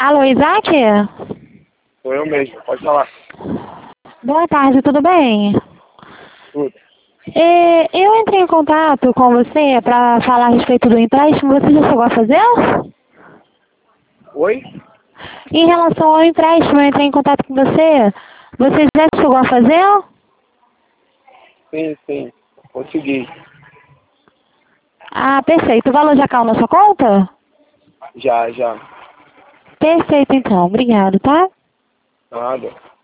Alô, Isaac? Sou eu mesmo, pode falar. Boa tarde, tudo bem? Tudo. Eu entrei em contato com você para falar a respeito do empréstimo. Você já chegou a fazer? Oi? Em relação ao empréstimo, eu entrei em contato com você. Você já chegou a fazer? Sim, consegui. Ah, perfeito. O valor já caiu na sua conta? Já. Perfeito, então. Obrigado, tá? Nada.